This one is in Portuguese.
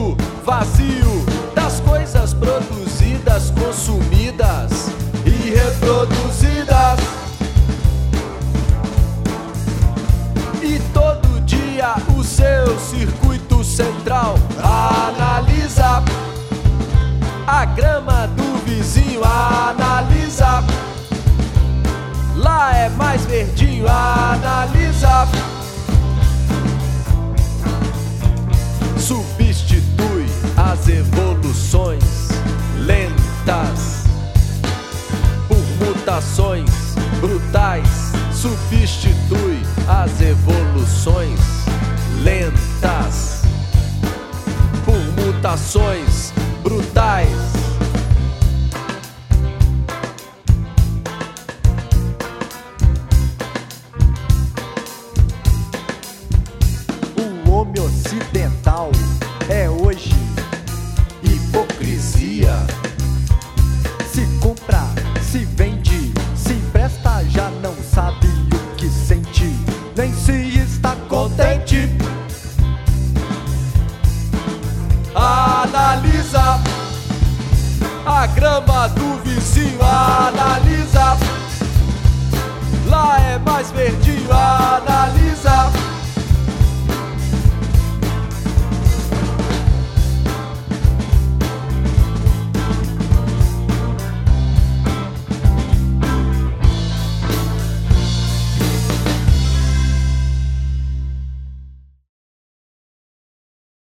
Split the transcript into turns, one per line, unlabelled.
mundo vazio das coisas produzidas, consumidas e reproduzidas. E todo dia o seu circuito central analisa a grama do vizinho, analisa. Lá é mais verdinho, analisa. Substitui as evoluções lentas por mutações brutais. Substitui as evoluções lentas por mutações brutais.
O homem ocidental é hoje
hipocrisia.
Se compra, se vende, se empresta, já não sabe o que sente, nem se está contente.
Analisa a grama do vizinho, analisa. Lá é mais verdinho, analisa.